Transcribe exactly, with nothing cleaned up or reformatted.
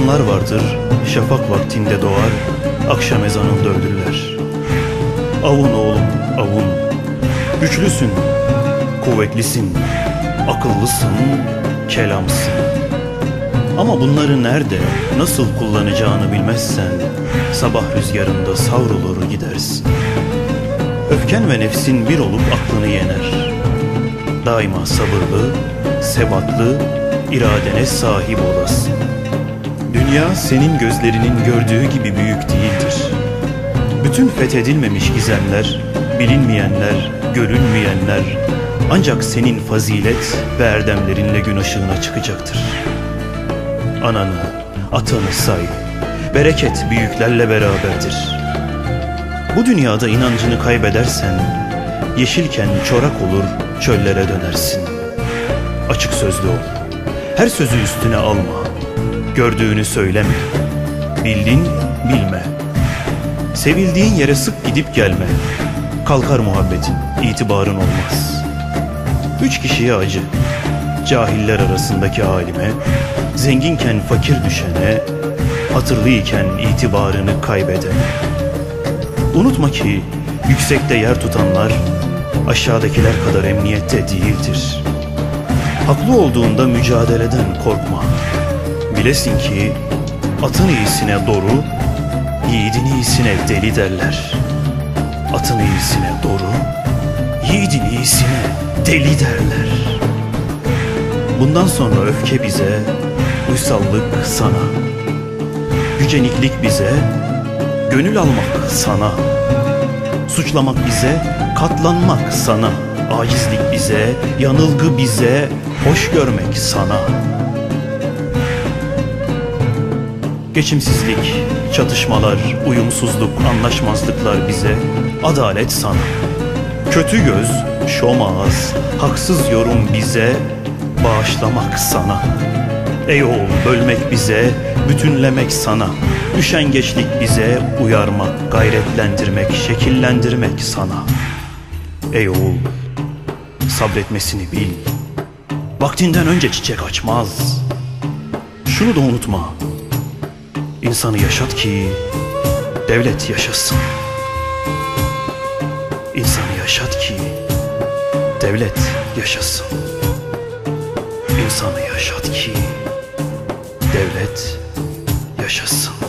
İnsanlar vardır, şafak vaktinde doğar, akşam ezanında ölürler. Avun oğlum, avun. Güçlüsün, kuvvetlisin, akıllısın, kelamsın. Ama bunları nerede, nasıl kullanacağını bilmezsen sabah rüzgarında savrulur gidersin. Öfken ve nefsin bir olup aklını yener. Daima sabırlı, sebatlı, iradene sahip olasın. Dünya senin gözlerinin gördüğü gibi büyük değildir. Bütün fethedilmemiş gizemler, bilinmeyenler, görülmeyenler ancak senin fazilet ve erdemlerinle gün ışığına çıkacaktır. Ananı, atanı say, bereket büyüklerle beraberdir. Bu dünyada inancını kaybedersen, yeşilken çorak olur, çöllere dönersin. Açık sözlü ol, her sözü üstüne alma. Gördüğünü söyleme, bildin bilme. Sevildiğin yere sık gidip gelme. Kalkar muhabbetin, itibarın olmaz. Üç kişiye acı, cahiller arasındaki halime, zenginken fakir düşene, hatırlıyken itibarını kaybedene. Unutma ki yüksekte yer tutanlar aşağıdakiler kadar emniyette değildir. Haklı olduğunda mücadeleden korkma. Bilesin ki atın iyisine doğru, yiğidin iyisine deli derler. Atın iyisine doğru, yiğidin iyisine deli derler. Bundan sonra öfke bize, uysallık sana. Yüceniklik bize, gönül almak sana. Suçlamak bize, katlanmak sana. Acizlik bize, yanılgı bize, hoş görmek sana. Geçimsizlik, çatışmalar, uyumsuzluk, anlaşmazlıklar bize, adalet sana. Kötü göz, şom ağız, haksız yorum bize, bağışlamak sana. Ey oğul, bölmek bize, bütünlemek sana. Üşengeçlik bize, uyarmak, gayretlendirmek, şekillendirmek sana. Ey oğul, sabretmesini bil. Vaktinden önce çiçek açmaz. Şunu da unutma. İnsanı yaşat ki devlet yaşasın. İnsanı yaşat ki devlet yaşasın. İnsanı yaşat ki devlet yaşasın.